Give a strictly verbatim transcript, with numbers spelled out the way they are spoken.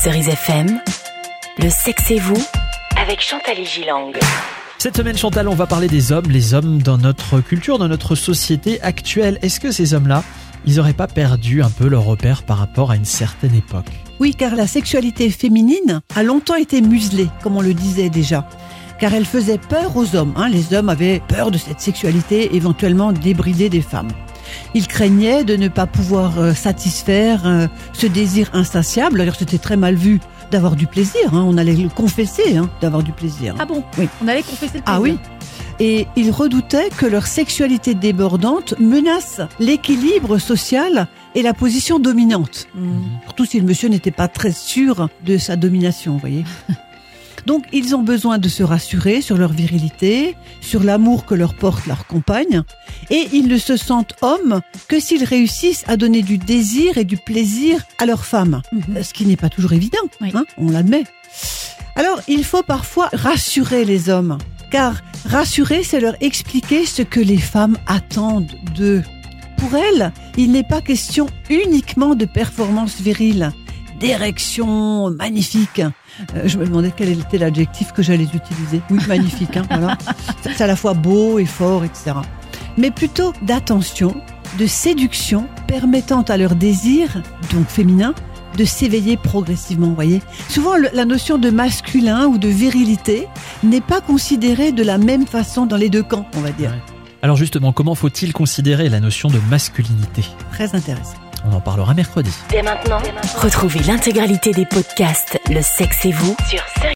Cerise F M, le sexe et vous, avec Chantal Gilang. Cette semaine, Chantal, on va parler des hommes, les hommes dans notre culture, dans notre société actuelle. Est-ce que ces hommes-là, ils n'auraient pas perdu un peu leur repère par rapport à une certaine époque ? Oui, car la sexualité féminine a longtemps été muselée, comme on le disait déjà. Car elle faisait peur aux hommes. Hein. Les hommes avaient peur de cette sexualité éventuellement débridée des femmes. Ils craignaient de ne pas pouvoir euh, satisfaire euh, ce désir insatiable. D'ailleurs, c'était très mal vu d'avoir du plaisir. Hein. On allait le confesser hein, d'avoir du plaisir. Ah bon ? Oui. On allait confesser le plaisir. Ah oui. Et ils redoutaient que leur sexualité débordante menace l'équilibre social et la position dominante. Mmh. Surtout si le monsieur n'était pas très sûr de sa domination, vous voyez. Donc, ils ont besoin de se rassurer sur leur virilité, sur l'amour que leur porte leur compagne, et ils ne se sentent hommes que s'ils réussissent à donner du désir et du plaisir à leur femme, mmh. ce qui n'est pas toujours évident, oui. hein, on l'admet. Alors, il faut parfois rassurer les hommes, car rassurer, c'est leur expliquer ce que les femmes attendent d'eux. Pour elles, il n'est pas question uniquement de performance virile, d'érection magnifique. Euh, je me demandais quel était l'adjectif que j'allais utiliser. Oui, magnifique, hein, voilà. C'est à la fois beau et fort, et cetera. Mais plutôt d'attention, de séduction, permettant à leur désir, donc féminin, de s'éveiller progressivement, vous voyez. Souvent, le, la notion de masculin ou de virilité n'est pas considérée de la même façon dans les deux camps, on va dire. Ouais. Alors justement, comment faut-il considérer la notion de masculinité ? Très intéressant. On en parlera mercredi. Dès maintenant, retrouvez l'intégralité des podcasts Le sexe et vous sur